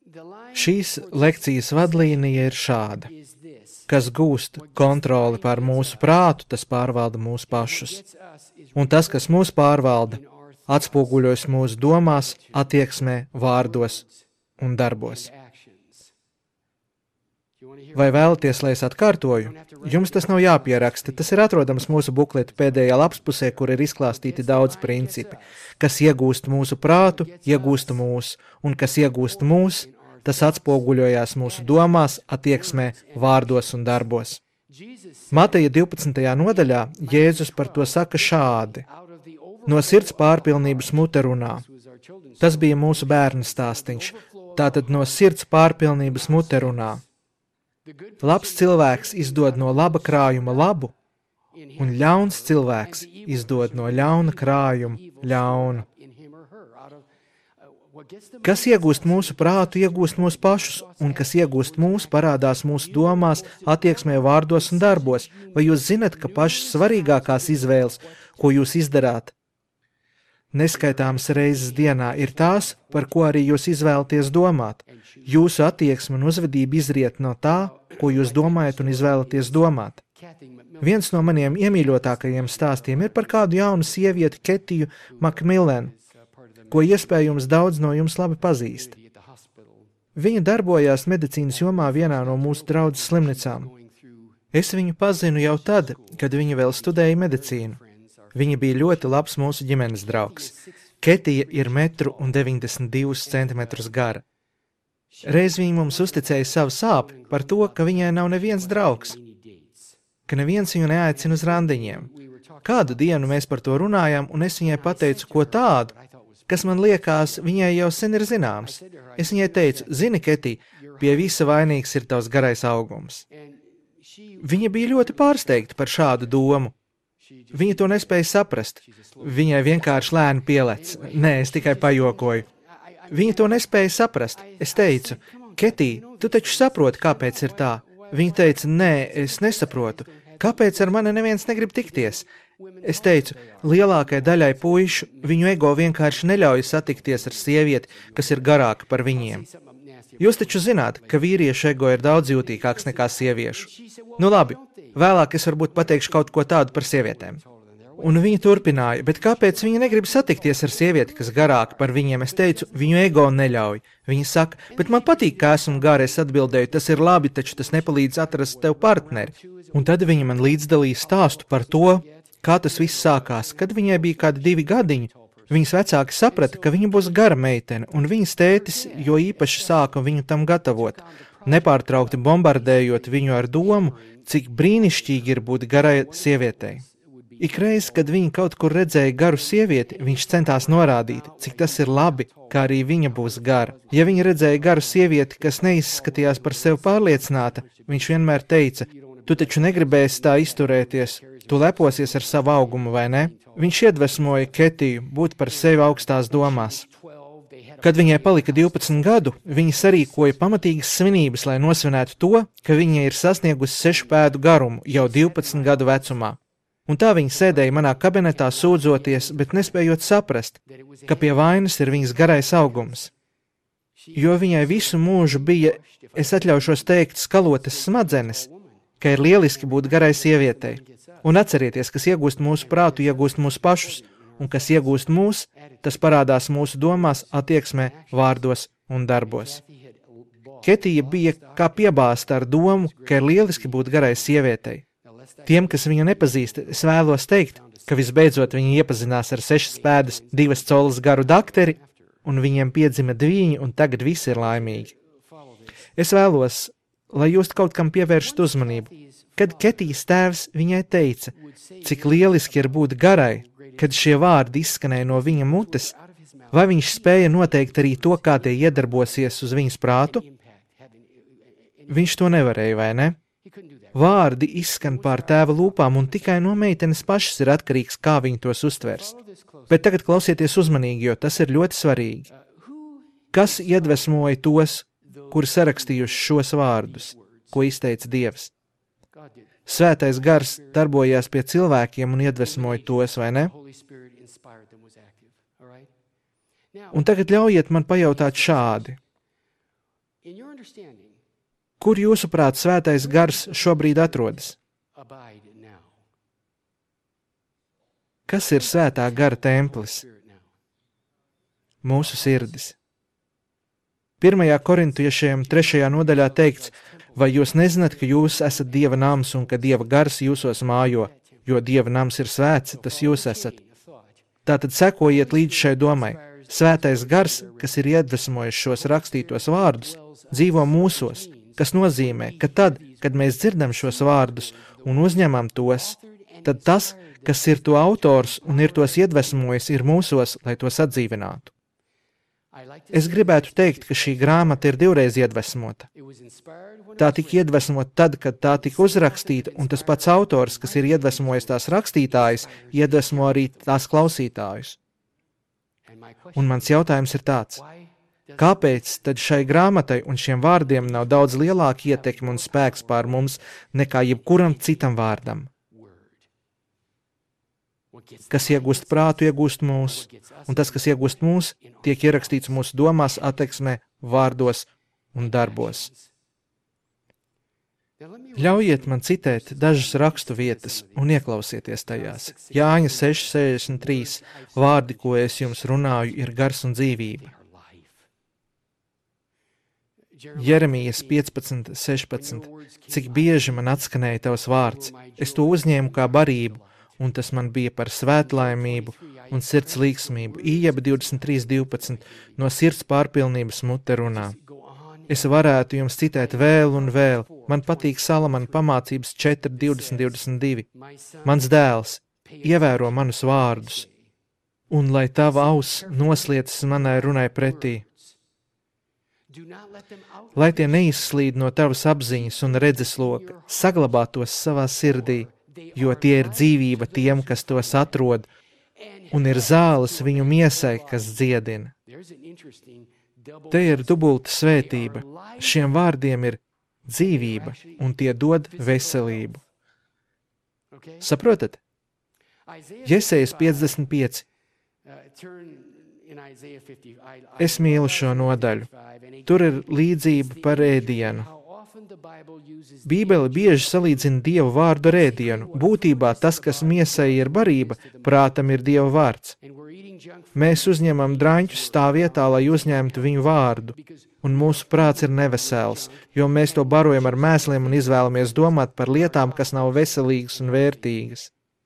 Šīs lekcijas vadlīnija ir šāda. Kas gūst kontroli pār mūsu prātu, tas pārvalda mūsu pašus. Un tas, kas mūs pārvalda, atspoguļojas mūsu domās, attieksmē, vārdos un darbos. Vai vēlaties, lai es atkārtoju? Jums tas nav jāpieraksta, tas ir atrodams mūsu bukleta pēdējā lapspusē, kur ir izklāstīti daudz principi. Kas iegūst mūsu prātu, iegūst mūs, un kas iegūst mūs, tas atspoguļojās mūsu domās, attieksmē, vārdos un darbos. Mateja 12. nodaļā Jēzus par to saka šādi. No sirds pārpilnības mute runā. Tas bija mūsu bērnu stāstiņš. Tātad no sirds pārpilnības mute runā. Labs cilvēks izdod no laba krājuma labu, un ļauns cilvēks izdod no ļauna krājuma ļaunu. Kas iegūst mūsu prātu, iegūst mūsu pašus, un kas iegūst mūs, parādās mūsu domās, attieksmē, vārdos un darbos. Vai jūs zinat, ka pašas svarīgākās izvēles, ko jūs izdarāt, neskaitāmas reizes dienā, ir tās, par ko arī jūs izvēlaties domāt? Jūsu attieksme un uzvedība izriet no tā, ko jūs domājat un izvēlaties domāt. Viens no maniem iemīļotākajiem stāstiem ir par kādu jaunu sievieti Ketiju Makmilenu, ko iespējams daudz no jums labi pazīst. Viņa darbojās medicīnas jomā vienā no mūsu draudzes slimnīcām. Es viņu pazinu jau tad, kad viņa vēl studēja medicīnu. Viņa bija ļoti labs mūsu ģimenes draugs. Ketija ir 1,92 centimetrus gara. Reiz viņa mums uzticēja savu sāpi par to, ka viņai nav neviens draugs, ka neviens viņu neaicina uz randiņiem. Kādu dienu mēs par to runājām, un es viņai pateicu, ko tādu, kas man liekas, viņai jau sen ir zināms. Es viņai teicu, zini, Ketī, pie visa vainīgs ir tavs garais augums. Viņa bija ļoti pārsteigta par šādu domu. Viņa to nespēja saprast. Viņai vienkārši lēni pielec. Nē, es tikai pajokoju. Viņa to nespēja saprast. Es teicu, Ketī, tu taču saproti, kāpēc ir tā. Viņa teica, nē, es nesaprotu. Kāpēc ar mani neviens negrib tikties? Es teicu, lielākai daļai puišu viņu ego vienkārši neļauj satikties ar sievieti, kas ir garāka par viņiem. Jūs taču zināt, ka vīriešu ego ir daudz jūtīgāks nekā sieviešu. Nu labi, vēlāk es varbūt pateikšu kaut ko tādu par sievietēm. Un viņa turpināja, bet kāpēc viņa negrib satikties ar sievieti, kas garāka par viņiem? Es teicu, viņu ego neļauj. Viņa saka, bet man patīk, ka esmu gara. Es atbildēju, tas ir labi, taču tas nepalīdz atrast tev partneri. Un tad viņa man līdzdalīja stāstu par to, kā tas viss sākās. Kad viņai bija kādi 2 gadiņi, viņas vecāki saprata, ka viņa būs gara meitene, un viņas tētis jo īpaši sāka viņu tam gatavot, nepārtraukti bombardējot viņu ar domu, cik brīnišķīgi ir būt garai sievietei. Ikreiz, kad viņa kaut kur redzēja garu sievieti, viņš centās norādīt, cik tas ir labi, kā arī viņa būs gara. Ja viņa redzēja garu sievieti, kas neizskatījās par sevi pārliecināta, viņš vienmēr teica, tu taču negribēsi tā izturēties, tu leposies ar savu augumu, vai ne? Viņš iedvesmoja Ketiju būt par sevi augstās domās. Kad viņai palika 12 gadu, viņa sarīkoja pamatīgas svinības, lai nosvinētu to, ka viņa ir sasniegusi 6 pēdu garumu jau 12 gadu vecumā. Un tā viņa sēdēja manā kabinetā sūdzoties, bet nespējot saprast, ka pie vainas ir viņas garais augums. Jo viņai visu mūžu bija, es atļaušos teikt, skalotas smadzenes, ka ir lieliski būt garai sievietei. Un atcerieties, kas iegūst mūsu prātu, iegūst mūsu pašus, un kas iegūst mūs, tas parādās mūsu domās, attieksmē, vārdos un darbos. Ketija bija kā piebāzta ar domu, ka ir lieliski būt garai sievietei. Tiem, kas viņu nepazīst, es vēlos teikt, ka visbeidzot viņi iepazinās ar 6 pēdas, 2 colas garu dakteri, un viņiem piedzima 2, un tagad visi ir laimīgi. Es vēlos, lai jūs kaut kam pievēršat uzmanību. Kad Ketijas tēvs viņai teica, cik lieliski ir būt garai, kad šie vārdi izskanēja no viņa mutes, vai viņš spēja noteikt arī to, kā tie iedarbosies uz viņas prātu? Viņš to nevarēja, vai ne? Vārdi izskan pār tēva lūpām, un tikai no meitenes pašas ir atkarīgs, kā viņa tos uztvers. Bet tagad klausieties uzmanīgi, jo tas ir ļoti svarīgi. Kas iedvesmoja tos, kuri sarakstījuši šos vārdus, ko izteica Dievs? Svētais gars darbojās pie cilvēkiem un iedvesmoja tos, vai ne? Un tagad ļaujiet man pajautāt šādi. Kur jūsuprāt svētais gars šobrīd atrodas? Kas ir svētā gara templis? Mūsu sirdis. 1. Korintiešiem 3. nodaļā teikts, vai jūs nezināt, ka jūs esat Dieva nams un ka Dieva gars jūsos mājo, jo Dieva nams ir svēts, tas jūs esat. Tātad sekojiet līdz šai domai. Svētais gars, kas ir iedvesmojis šos rakstītos vārdus, dzīvo mūsos, kas nozīmē, ka tad, kad mēs dzirdam šos vārdus un uzņemam tos, tad tas, kas ir to autors un ir tos iedvesmojis, ir mūsos, lai tos atdzīvinātu. Es gribētu teikt, ka šī grāmata ir divreiz iedvesmota. Tā tika iedvesmota tad, kad tā tika uzrakstīta, un tas pats autors, kas ir iedvesmojis tās rakstītājus, iedvesmo arī tās klausītājus. Un mans jautājums ir tāds, kāpēc tad šai grāmatai un šiem vārdiem nav daudz lielāka ietekme un spēks pār mums nekā jebkuram citam vārdam? Kas iegūst prātu, iegūst mūs, un tas, kas iegūst mūs, tiek ierakstīts mūsu domās, attieksmē, vārdos un darbos. Ļaujiet man citēt dažas rakstu vietas un ieklausieties tajās. Jāņa 6:63. Vārdi, ko es jums runāju, ir gars un dzīvība. Jeremijas 15:16. Cik bieži man atskanēja tavs vārds, es to uzņēmu kā barību, un tas man bija par svētlaimību un sirds līgsmību. Ījeba 23:12. No sirds pārpilnības mute runā. Es varētu jums citēt vēl un vēl. Man patīk Salamana pamācības 4:20-22. Mans dēls, ievēro manus vārdus, un lai tava auss noslietas manai runai pretī. Lai tie neizslīd no tavas apziņas un redzesloka, saglabā tos savā sirdī, jo tie ir dzīvība tiem, kas tos atrod, un ir zāles viņu miesai, kas dziedina. Te ir dubulta svētība. Šiem vārdiem ir dzīvība, un tie dod veselību. Saprotat? Jesejas 55. Es mīlu šo nodaļu. Tur ir līdzība par ēdienu. Bībele bieži salīdzina Dievu vārdu ar ēdienu. Būtībā tas, kas miesai ir barība, prātam ir Dieva vārds. Mēs uzņemam draņķus tā vietā, lai uzņemtu viņu vārdu, un mūsu prāts ir nevesels, jo mēs to barojam ar mēsliem un izvēlamies domāt par lietām, kas nav veselīgas un vērtīgas.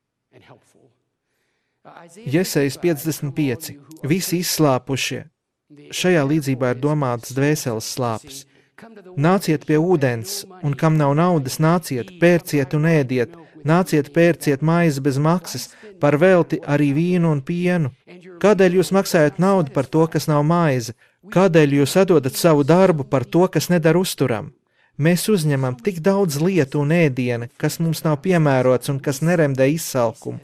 Jesejas 55. Visi izslāpušie. Šajā līdzībā ir domātas dvēseles slāpes. Nāciet pie ūdens, un kam nav naudas, nāciet, pērciet un ēdiet, nāciet, pērciet maizi bez maksas, par velti arī vīnu un pienu. Kādēļ jūs maksājat naudu par to, kas nav maize? Kādēļ jūs atdodat savu darbu par to, kas nedara uzturam? Mēs uzņemam tik daudz lietu un ēdiena, kas mums nav piemērots un kas neremdē izsalkumu.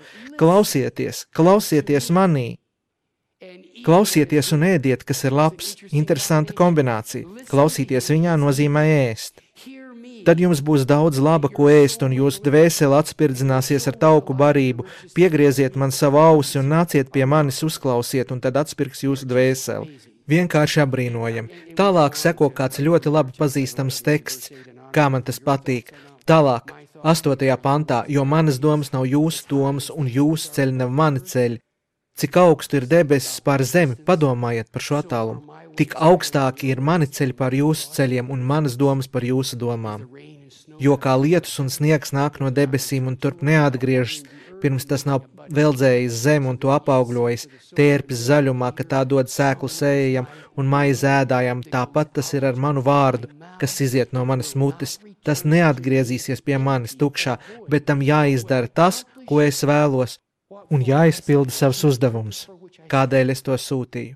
Klausieties manī! Klausieties un ēdiet, kas ir labs, interesanta kombinācija. Klausīties viņā nozīmē ēst. Tad jums būs daudz laba, ko ēst, un jūsu dvēsele atspirdzināsies ar tauku barību. Piegrieziet man savu ausi un nāciet pie manis, uzklausiet, un tad atspirgs jūsu dvēseli. Vienkārši apbrīnojam. Tālāk seko kāds ļoti labi pazīstams teksts, kā man tas patīk. Tālāk, 8. pantā, jo manas domas nav jūsu domas, un jūsu ceļi nav mani ceļi. Cik augstu ir debesis pār zemi, padomājiet par šo attālumu. Tik augstāki ir mani ceļi pār jūsu ceļiem un manas domas par jūsu domām. Jo kā lietus un sniegs nāk no debesīm un turp neatgriežas, pirms tas nav veldzējis zemi un to apaugļojis, tērpis zaļumā, ka tā dod sēklu sējam un maizi ēdājam, tāpat tas ir ar manu vārdu, kas iziet no manas mutes. Tas neatgriezīsies pie manis tukšā, bet tam jāizdara tas, ko es vēlos, un jāizpilda savs uzdevums, kādēļ es to sūtīju.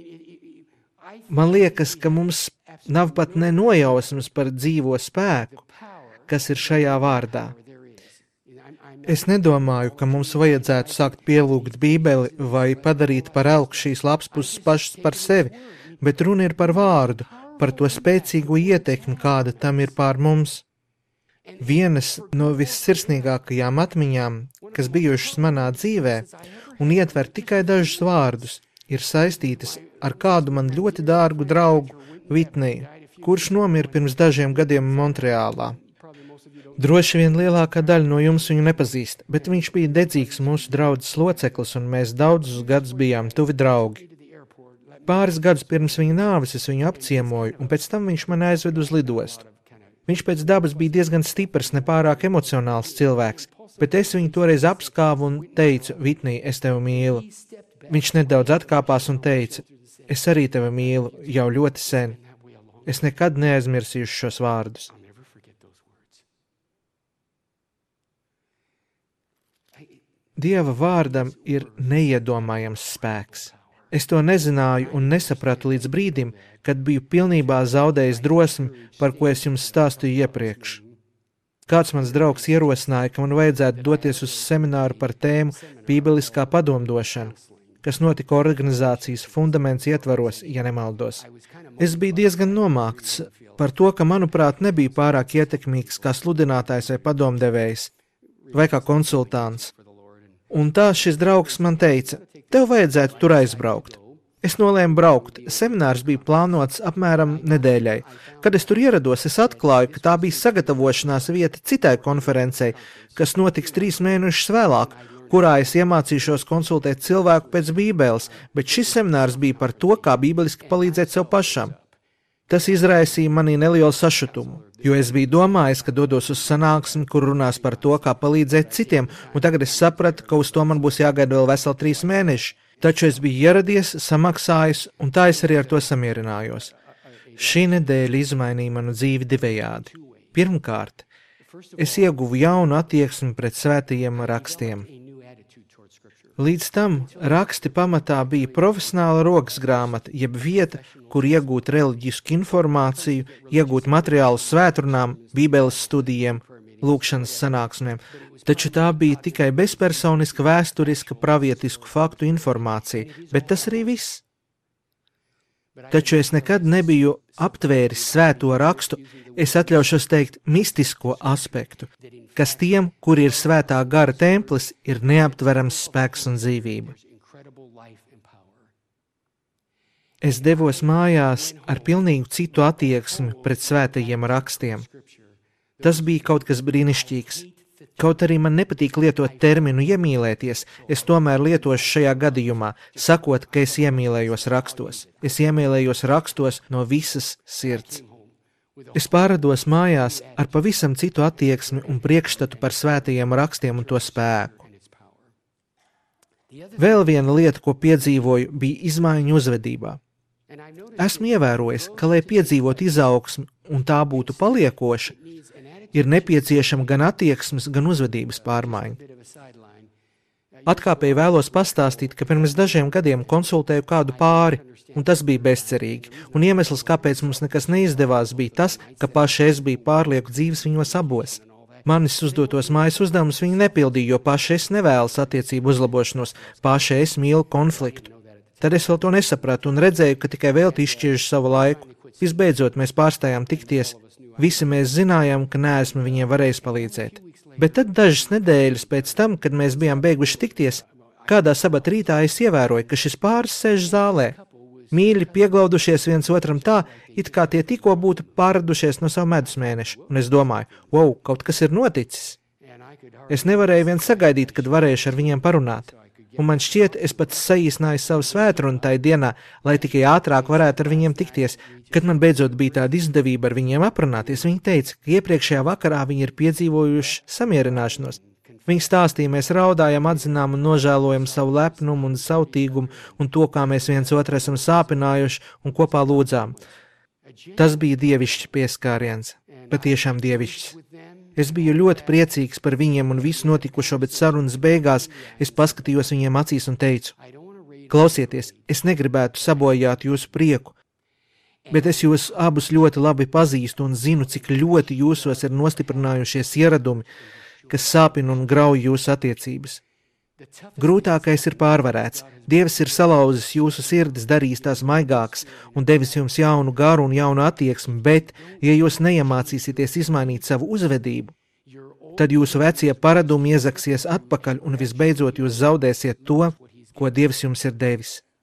Man liekas, ka mums nav pat ne nojausmas par dzīvo spēku, kas ir šajā vārdā. Es nedomāju, ka mums vajadzētu sākt pielūgt Bībeli vai padarīt par elku šīs lapspuses pašas par sevi, bet runa ir par vārdu, par to spēcīgo ietekmi, kāda tam ir pār mums. Vienas no vissirsnīgākajām atmiņām, kas bijušas manā dzīvē, un ietver tikai dažus vārdus, ir saistītas ar kādu man ļoti dārgu draugu, Vitneju. kurš nomira pirms dažiem gadiem Montreālā. Droši vien lielākā daļa no jums viņu nepazīst, bet viņš bija dedzīgs mūsu draudzes loceklis, un mēs daudzus gadus bijām tuvi draugi. Pāris gadus pirms viņa nāves es viņu apciemoju, un pēc tam viņš mani aizved uz lidostu. Viņš pēc dabas bija diezgan stiprs, nepārāk emocionāls cilvēks, bet es viņu toreiz apskāvu un teicu, Vitnī, es tevi mīlu. Viņš nedaudz atkāpās un teica, es arī tevi mīlu jau ļoti sen. Es nekad neaizmirsīšu šos vārdus. Dieva vārdam ir neiedomājams spēks. Es to nezināju un nesapratu līdz brīdim, kad biju pilnībā zaudējis drosmi, par ko es jums stāstīju iepriekš. Kāds mans draugs ierosināja, ka man vajadzētu doties uz semināru par tēmu bībeliskā padomdošana, kas notika organizācijas Fundaments ietvaros, ja nemaldos. Es biju diezgan nomākts par to, ka, manuprāt, nebija pārāk ietekmīgs kā sludinātājs vai padomdevējs, vai kā konsultants. Un tā šis draugs man teica, tev vajadzētu tur aizbraukt. Es nolēmu braukt. Seminārs bija plānots apmēram nedēļai. Kad es tur ierados, es atklāju, ka tā bija sagatavošanās vieta citai konferencei, kas notiks 3 mēnešus vēlāk, kurā es iemācīšos konsultēt cilvēku pēc Bībeles, bet šis seminārs bija par to, kā bībeliski palīdzēt sev pašam. Tas izraisīja manī nelielu sašutumu, jo es biju domājis, ka dodos uz sanāksmi, kur runās par to, kā palīdzēt citiem, un tagad es sapratu, ka uz to man būs jāgaida vēl veseli 3 mēneši. Taču es biju ieradies, samaksājis, un tā es arī ar to samierinājos. Šī nedēļa izmainīja manu dzīvi divējādi. Pirmkārt, es ieguvu jaunu attieksmi pret svētajiem rakstiem. Līdz tam raksti pamatā bija profesionāla rokas grāmata, jeb vieta, kur iegūt reliģisku informāciju, iegūt materiālus svētrunām, bībeles studijiem, lūkšanas sanāksmēm, taču tā bija tikai bezpersoniska, vēsturiska, pravietisku faktu informācija, bet tas arī viss. Taču es nekad nebiju aptvēris svēto rakstu, es atļaušos teikt mistisko aspektu, kas tiem, kuri ir svētā gara templis, ir neaptverams spēks un dzīvība. Es devos mājās ar pilnīgu citu attieksmi pret svētajiem rakstiem. Tas bija kaut kas brīnišķīgs. Kaut arī man nepatīk lietot terminu iemīlēties, es tomēr lietošu šajā gadījumā, sakot, ka es iemīlējos rakstos. Es iemīlējos rakstos no visas sirds. Es pārrados mājās ar pavisam citu attieksmi un priekšstatu par svētajiem rakstiem un to spēku. Vēl viena lieta, ko piedzīvoju, bija izmaiņu uzvedībā. Esmu ievērojis, ka, lai piedzīvot izaugsmi un tā būtu paliekoša, ir nepieciešama gan attieksmes, gan uzvedības pārmaiņa. Atkāpēji vēlos pastāstīt, ka pirms dažiem gadiem konsultēju kādu pāri, un tas bija bezcerīgi, un iemesls, kāpēc mums nekas neizdevās, bija tas, ka paši es biju pārlieku dzīves viņos abos. Manis uzdotos mājas uzdevumus viņi nepildīja, jo paši es nevēlas attiecību uzlabošanos, paši es mīlu konfliktu. Tad es vēl to nesapratu un redzēju, ka tikai velti izšķiežu savu laiku. Visbeidzot, mēs pārstājām tikties. Visi mēs zinājām, ka neesmu viņiem varējis palīdzēt. Bet tad dažas nedēļas pēc tam, kad mēs bijām beiguši tikties, kādā sabata rītā es ievēroju, ka šis pāris sēž zālē. Mīļi pieglaudušies viens otram tā, it kā tie tikko būtu pārradušies no savu medus mēnešu. Un es domāju, wow, kaut kas ir noticis. Es nevarēju vien sagaidīt, kad varēšu ar viņiem parunāt. Un man šķiet, es pats saīsināju savu svētrunu tai dienā, lai tikai ātrāk varētu ar viņiem tikties. Kad man beidzot bija tāda izdevība ar viņiem aprunāties, viņi teica, ka iepriekšējā vakarā viņi ir piedzīvojuši samierināšanos. Viņi stāstīja, mēs raudājam, atzinām un nožēlojam savu lepnumu un sautīgumu un to, kā mēs viens otru esam sāpinājuši un kopā lūdzām. Tas bija dievišķs pieskāriens, patiešām dievišķs. Es biju ļoti priecīgs par viņiem un visu notikušo, bet sarunas beigās es paskatījos viņiem acīs un teicu, klausieties, es negribētu sabojāt jūsu prieku, bet es jūs abus ļoti labi pazīstu un zinu, cik ļoti jūsos ir nostiprinājušies ieradumi, kas sāpina un grauj jūsu attiecības. Grūtākais ir pārvarēts. Dievs ir salauzis jūsu sirdis, darījis tās maigākas un devis jums jaunu garu un jaunu attieksmi, bet, ja jūs neiemācīsieties izmainīt savu uzvedību, tad jūsu vecie paradumi iezaksies atpakaļ un visbeidzot jūs zaudēsiet to, ko Dievs jums ir devis.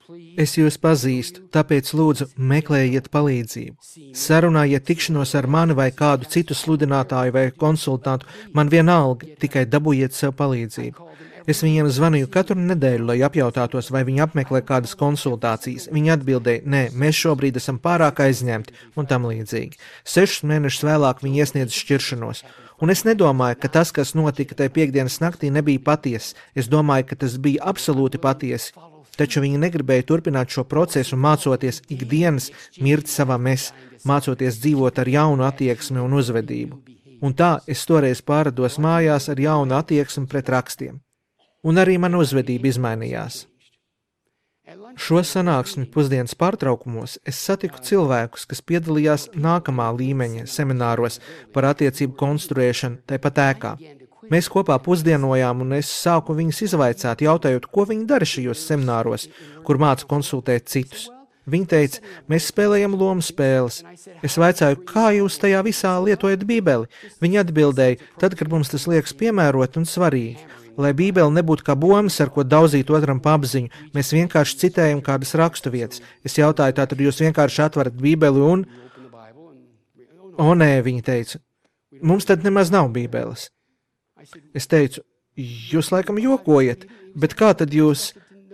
Es jūs pazīstu, tāpēc lūdzu meklējiet palīdzību. Sarunājiet tikšanos ar mani vai kādu citu sludinātāju vai konsultantu, man vienalga, tikai dabūjiet sev palīdzību. Es viņiem zvanīju katru nedēļu, lai apjautātos, vai viņi apmeklē kādas konsultācijas. Viņi atbildēja, nē, mēs šobrīd esam pārāk aizņemti un tam līdzīgi. 6 mēnešus vēlāk viņi iesniedz šķiršanos. Un es nedomāju, ka tas, kas notika tajā piektdienas naktī, nebija patiesi. Es domāju, ka tas bija absolūti patiesi. Taču viņi negribēja turpināt šo procesu, mācoties ikdienas mirt savā mēs, mācoties dzīvot ar jaunu attieksmi un uzvedību. Un tā es toreiz pārrados mājās ar jaunu attieksmi pret rakstiem. Un arī mana uzvedība izmainījās. Šo sanāksmi pusdienas pārtraukumos es satiku cilvēkus, kas piedalījās nākamā līmeņa semināros par attiecību konstruēšanu tāpat ēkā. Mēs kopā pusdienojām, un es sāku viņus izvaicāt, jautājot, ko viņi dara šajos semināros, kur māca konsultēt citus. Viņi teica, mēs spēlējam lomu spēles. Es vaicāju, kā jūs tajā visā lietojat Bībeli? Viņi atbildēja, tad, kad mums tas liekas piemērot un svarīgi. Lai Bībele nebūtu kā bombas, ar ko daudzīt otram pa apziņu, mēs vienkārši citējam kādas raksturvietas. Es jautāju, tātad jūs vienkārši atverat Bībeli un... O nē, viņi teica, mums tad nemaz nav Bībeles. Es teicu, jūs laikam jokojat, bet kā tad jūs...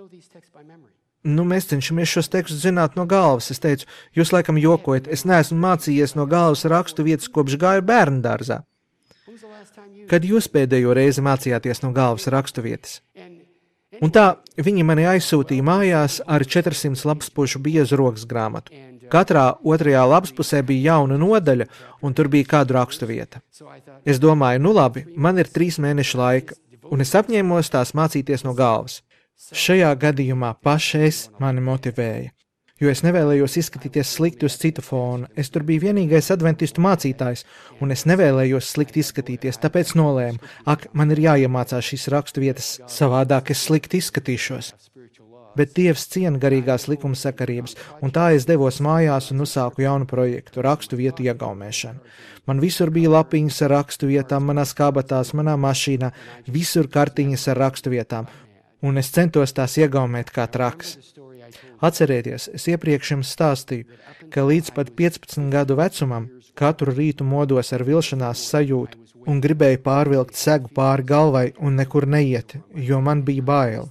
Mēs cenšamies šos tekstus zināt no galvas. Es teicu, jūs laikam jokojat, es neesmu mācījies no galvas raksturvietas, kopš gāju bērndārzā. Kad jūs pēdējo reizi mācījāties no galvas raksturvietas? Un tā viņi mani aizsūtīja mājās ar 400 lapspušu biezu rokas grāmatu. Katrā otrajā lapspusē bija jauna nodaļa, un tur bija kāda raksturvieta. Es domāju, labi, man ir 3 mēnešu laika, un es apņēmos tās mācīties no galvas. Šajā gadījumā pašais mani motivēja, jo es nevēlējos izskatīties slikti uz citu fonu. Es tur biju vienīgais adventistu mācītājs, un es nevēlējos slikti izskatīties, tāpēc nolēmu, man ir jāiemācās šīs raksturvietas, savādāk es slikti izskatīšos. Bet Dievs ciena garīgās likuma sakarības, un tā es devos mājās un uzsāku jaunu projektu, raksturvietu iegaumēšanu. Man visur bija lapiņas ar raksturvietām, manās kabatās, manā mašīnā, visur kartiņas ar raksturvietām, un es centos tās iegaumēt kā traks. Atcerieties, es iepriekš jums stāstīju, ka līdz pat 15 gadu vecumam katru rītu modos ar vilšanās sajūtu un gribēju pārvilkt segu pāri galvai un nekur neiet, jo man bija bail.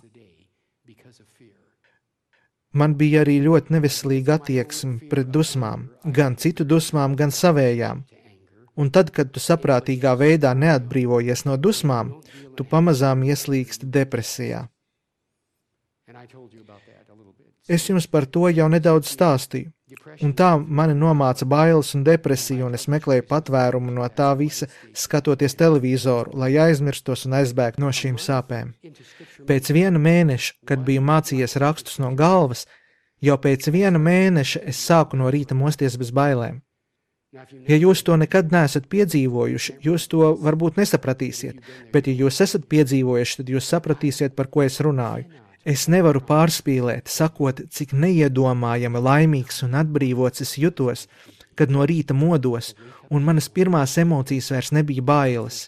Man bija arī ļoti neveselīga attieksme pret dusmām, gan citu dusmām, gan savējām. Un tad, kad tu saprātīgā veidā neatbrīvojies no dusmām, tu pamazām ieslīgsti depresijā. Es jums par to jau nedaudz stāstīju, un tā mani nomāca bailes un depresija, un es meklēju patvērumu no tā visa, skatoties televizoru, lai aizmirstos un aizbēgtu no šīm sāpēm. Pēc 1 mēneša, kad biju mācījies rakstus no galvas, jau pēc 1 mēneša es sāku no rīta mosties bez bailēm. Ja jūs to nekad neesat piedzīvojuši, jūs to varbūt nesapratīsiet, bet ja jūs esat piedzīvojuši, tad jūs sapratīsiet, par ko es runāju. Es nevaru pārspīlēt, sakot, cik neiedomājami laimīgs un atbrīvots es jutos, kad no rīta modos, un manas pirmās emocijas vairs nebija bailes.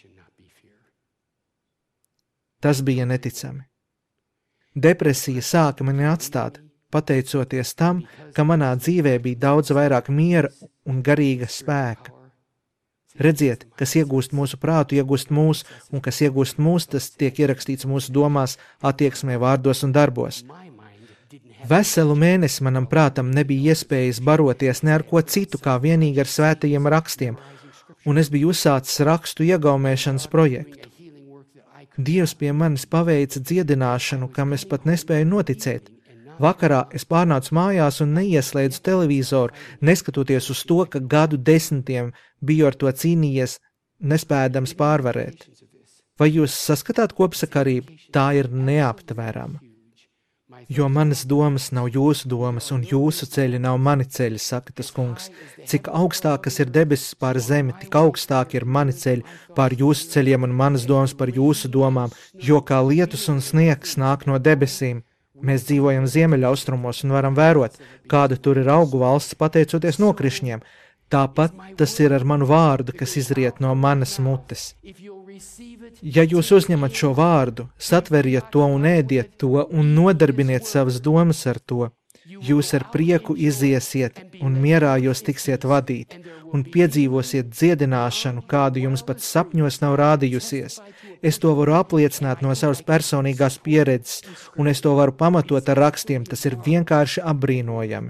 Tas bija neticami. Depresija sāka mani atstāt, pateicoties tam, ka manā dzīvē bija daudz vairāk miera un garīga spēka. Redziet, kas iegūst mūsu prātu, iegūst mūs, un kas iegūst mūs, tas tiek ierakstīts mūsu domās, attieksmē, vārdos un darbos. Veselu mēnesi manam prātam nebija iespējas baroties ne ar ko citu, kā vienīgi ar svētajiem rakstiem, un es biju uzsācis rakstu iegaumēšanas projektu. Dievs pie manis paveica dziedināšanu, kam es pat nespēju noticēt. Vakarā es pārnācu mājās un neieslēdzu televizoru, neskatoties uz to, ka gadu desmitiem biju ar to cīnījies, nespēdams pārvarēt. Vai jūs saskatāt kopsakarību? Tā ir neaptverama. Jo manas domas nav jūsu domas, un jūsu ceļi nav mani ceļi, saka tas kungs. Cik augstākas ir debesis pār zemi, tik augstāk ir mani ceļi pār jūsu ceļiem un manas domas par jūsu domām, jo kā lietus un sniegs nāk no debesīm. Mēs dzīvojam ziemeļaustrumos un varam vērot, kāda tur ir augu valsts pateicoties nokrišņiem. Tāpat tas ir ar manu vārdu, kas izriet no manas mutes. Ja jūs uzņemat šo vārdu, satveriet to un ēdiet to un nodarbiniet savas domas ar to, jūs ar prieku iziesiet un mierā jūs tiksiet vadīti un piedzīvosiet dziedināšanu, kādu jums pat sapņos nav rādījusies. Es to varu apliecināt no savas personīgās pieredzes, un es to varu pamatot ar rakstiem, tas ir vienkārši apbrīnojami.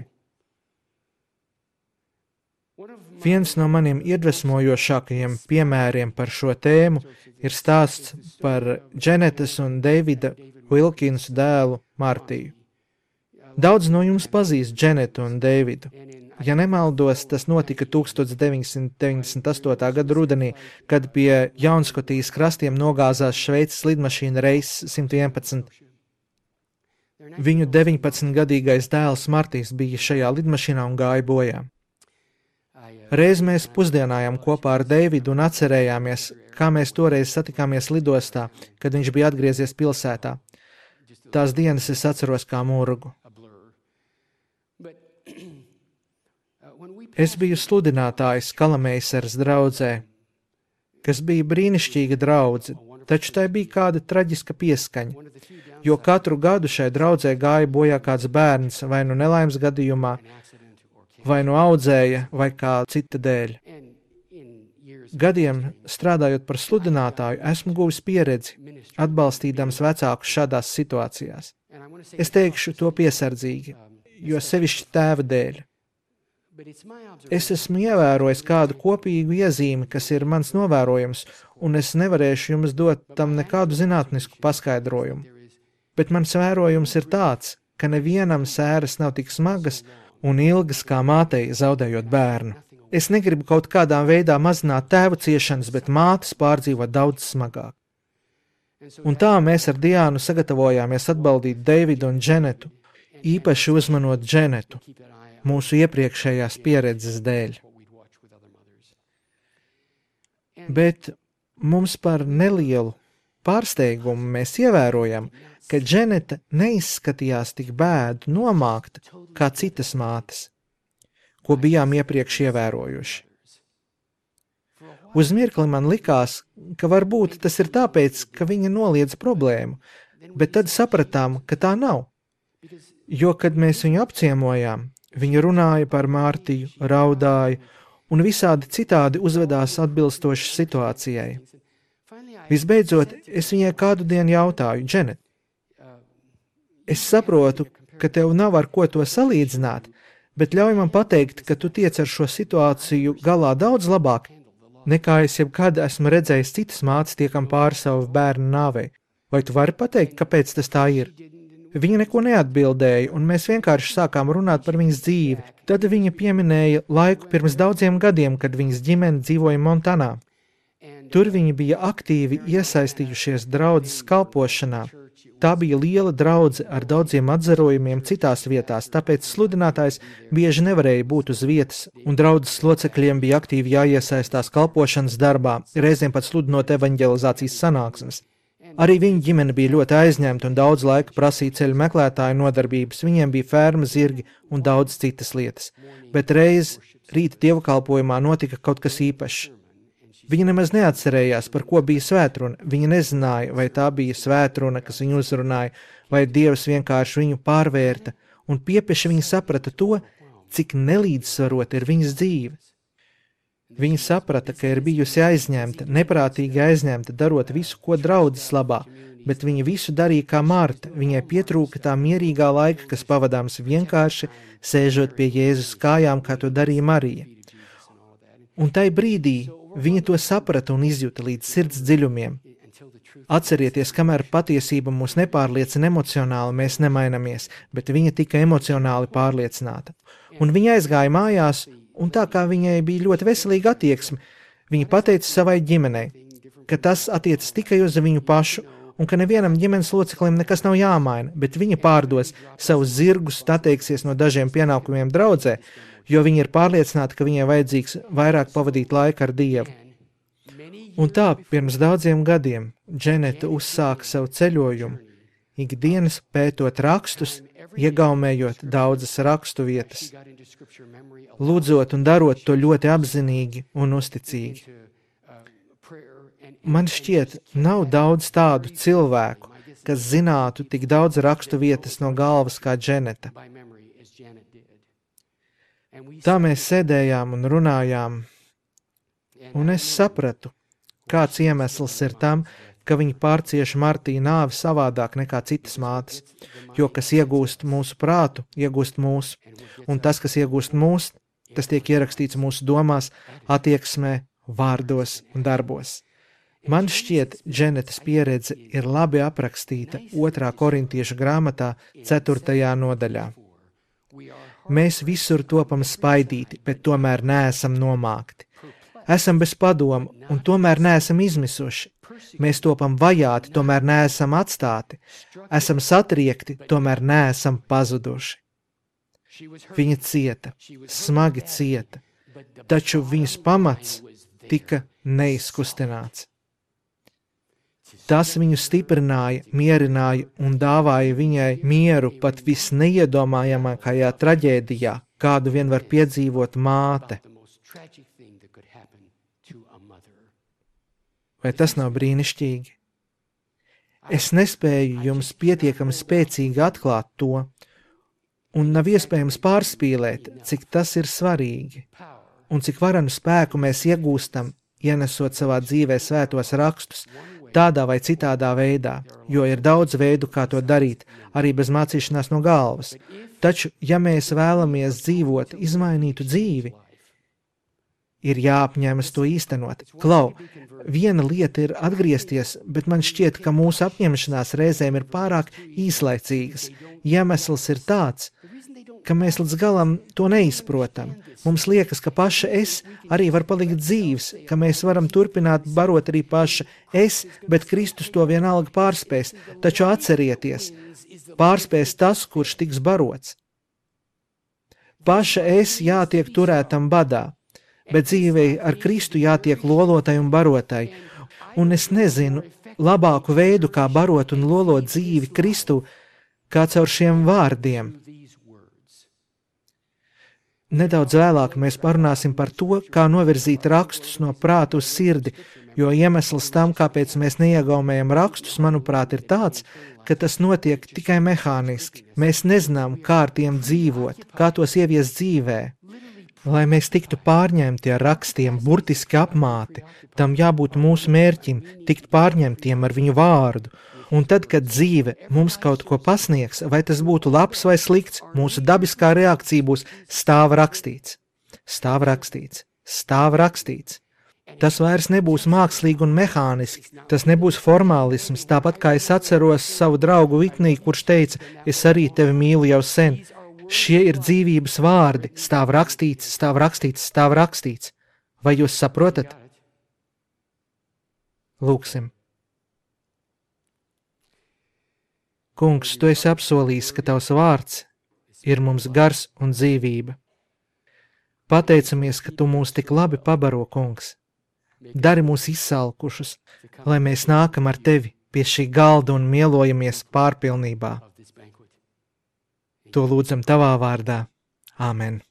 Viens no maniem iedvesmojošākajiem piemēriem par šo tēmu ir stāsts par Dženetas un Deivida Wilkinsu dēlu Martiju. Daudz no jums pazīst Dženetu un Deividu. Ja nemaldos, tas notika 1998. gada rudenī, kad pie Jaunskotijas krastiem nogāzās Šveices lidmašīna Reiss 111. Viņu 19-gadīgais dēls Martijs bija šajā lidmašīnā un gāja bojā. Reiz mēs pusdienājām kopā ar Deividu un atcerējāmies, kā mēs toreiz satikāmies lidostā, kad viņš bija atgriezies pilsētā. Tās dienas es atceros kā murgu. Es biju sludinātājs Kalameisers draudzē, kas bija brīnišķīga draudze, taču tai bija kāda traģiska pieskaņa, jo katru gadu šai draudzē gāja bojā kāds bērns vai nu nelaimes gadījumā, vai nu audzēja, vai kā cita dēļ. Gadiem strādājot par sludinātāju, esmu guvis pieredzi, atbalstīdams vecākus šādās situācijās. Es teikšu to piesardzīgi, jo sevišķi tēva dēļ. Es esmu ievērojis kādu kopīgu iezīmi, kas ir mans novērojums, un es nevarēšu jums dot tam nekādu zinātnisku paskaidrojumu. Bet mans vērojums ir tāds, ka nevienam sēras nav tik smagas un ilgas kā mātei zaudējot bērnu. Es negribu kaut kādā veidā mazināt tēva ciešanas, bet mātes pārdzīvo daudz smagāk. Un tā mēs ar Diānu sagatavojāmies atbaldīt Deividu un Dženetu, īpaši uzmanot Dženetu, mūsu iepriekšējās pieredzes dēļ. Bet mums par nelielu pārsteigumu mēs ievērojam, ka Dženeta neizskatījās tik bēdu nomākta kā citas mātes, ko bijām iepriekš ievērojuši. Uz mirkli man likās, ka varbūt tas ir tāpēc, ka viņa noliedz problēmu, bet tad sapratām, ka tā nav. Jo, kad mēs viņu apciemojām, viņa runāja par Mārtiju, raudāja un visādi citādi uzvedās atbilstoši situācijai. Visbeidzot, es viņai kādu dienu jautāju, Dženet, es saprotu, ka tev nav ar ko to salīdzināt, bet ļauj man pateikt, ka tu tiec ar šo situāciju galā daudz labāk, nekā es jebkad esmu redzējis citas mātes tiekam pāri savu bērnu nāvei. Vai tu vari pateikt, kāpēc tas tā ir? Viņa neko neatbildēja, un mēs vienkārši sākām runāt par viņas dzīvi. Tad viņa pieminēja laiku pirms daudziem gadiem, kad viņas ģimene dzīvoja Montanā. Tur viņi bija aktīvi iesaistījušies draudzes kalpošanā. Tā bija liela draudze ar daudziem atzarojumiem citās vietās, tāpēc sludinātājs bieži nevarēja būt uz vietas, un draudzes locekļiem bija aktīvi jāiesaistās kalpošanas darbā, reizēm pat sludinot evaņģelizācijas sanāksmes. Arī viņa ģimene bija ļoti aizņemta un daudz laika prasīja ceļu meklētāju nodarbības, viņiem bija ferma, zirgi un daudz citas lietas. Bet reiz rīta dievkalpojumā notika kaut kas īpašs. Viņa nemaz neatcerējās, par ko bija svētruna. Viņa nezināja, vai tā bija svētruna, kas viņu uzrunāja, vai Dievs vienkārši viņu pārvērta, un piepieši viņa saprata to, cik nelīdzsvarota ir viņas dzīve. Viņa saprata, ka ir bijusi aizņemta, neprātīgi aizņemta, darot visu, ko draudzes labā, bet viņa visu darīja kā Marta, viņai pietrūka tā mierīgā laika, kas pavadāms vienkārši sēžot pie Jēzus kājām, kā to darīja Marija. Un tai brīdī viņa to saprata un izjuta līdz sirds dziļumiem. Atcerieties, kamēr patiesība mūs nepārliecina emocionāli, mēs nemainamies, bet viņa tika emocionāli pārliecināta. Un viņa aizgāja mājās, un tā kā viņai bija ļoti veselīga attieksme, viņa pateica savai ģimenei, ka tas attiecas tikai uz viņu pašu, un ka nevienam ģimenes loceklim nekas nav jāmaina, bet viņa pārdos savus zirgus, atteiksies no dažiem pienākumiem draudzē, jo viņa ir pārliecināta, ka viņai vajadzīgs vairāk pavadīt laiku ar Dievu. Un tā, pirms daudziem gadiem, Dženeta uzsāka savu ceļojumu, ikdienas pētot rakstus, iegaumējot daudzas rakstu vietas, lūdzot un darot to ļoti apzinīgi un uzticīgi. Man šķiet, nav daudz tādu cilvēku, kas zinātu tik daudz rakstu vietas no galvas kā Dženeta. Tā mēs sēdējām un runājām, un es sapratu, kāds iemesls ir tam, ka viņi pārcieši Martī nāvi savādāk nekā citas mātes, jo kas iegūst mūsu prātu, iegūst mūsu, un tas, kas iegūst mūsu, tas tiek ierakstīts mūsu domās, attieksmē, vārdos un darbos. Man šķiet, Dženetas pieredze ir labi aprakstīta 2. Korintiešu grāmatā 4. nodaļā. Mēs visur topam spaidīti, bet tomēr neesam nomākti. Esam bez padomu un tomēr neesam izmisuši. Mēs topam vajāti, tomēr neesam atstāti. Esam satriekti, tomēr neesam pazuduši. Viņa cieta, smagi cieta, taču viņas pamats tika neizkustināts. Tas viņu stiprināja, mierināja un dāvāja viņai mieru pat visneiedomājamākajā traģēdijā, kādu vien var piedzīvot māte. Vai tas nav brīnišķīgi? Es nespēju jums pietiekami spēcīgi atklāt to, un nav iespējams pārspīlēt, cik tas ir svarīgi, un cik varenu spēku mēs iegūstam, ienesot savā dzīvē svētos rakstus, tādā vai citādā veidā, jo ir daudz veidu, kā to darīt, arī bez mācīšanās no galvas. Taču, ja mēs vēlamies dzīvot izmainītu dzīvi, ir jāapņemas to īstenot. Klau, viena lieta ir atgriezties, bet man šķiet, ka mūsu apņemšanās reizēm ir pārāk īslaicīgas. Iemesls ir tāds, ka mēs līdz galam to neizprotam. Mums liekas, ka paša es arī var palikt dzīvs, ka mēs varam turpināt barot arī paša es, bet Kristus to vienalga pārspēs. Taču atcerieties, pārspēs tas, kurš tiks barots. Paša es jātiek turētam badā, bet dzīvei ar Kristu jātiek lolotai un barotai. Un es nezinu labāku veidu, kā barot un lolot dzīvi Kristu, kā caur šiem vārdiem. Nedaudz vēlāk mēs parunāsim par to, kā novirzīt rakstus no prāta uz sirdi, jo iemesls tam, kāpēc mēs neiegaumējam rakstus, manuprāt, ir tāds, ka tas notiek tikai mehāniski. Mēs nezinām, kā ar tiem dzīvot, kā tos ieviest dzīvē. Lai mēs tiktu pārņemti ar rakstiem, burtiski apmāti, tam jābūt mūsu mērķim, tikt pārņemtiem ar viņu vārdu. Un tad, kad dzīve mums kaut ko pasniegs, vai tas būtu labs vai slikts, mūsu dabiskā reakcija būs stāv rakstīts, stāv rakstīts, stāv rakstīts. Tas vairs nebūs mākslīgi un mehāniski, tas nebūs formālisms, tāpat kā es atceros savu draugu Vitniju, kurš teica, es arī tevi mīlu jau sen. Šie ir dzīvības vārdi, stāv rakstīts, stāv rakstīts, stāv rakstīts. Vai jūs saprotat? Lūksim. Kungs, tu esi apsolījis, ka tavs vārds ir mums gars un dzīvība. Pateicamies, ka tu mūs tik labi pabaro, kungs. Dari mūs izsalkušus, lai mēs nākam ar tevi pie šī galda un mielojamies pārpilnībā. To lūdzam tavā vārdā. Āmen.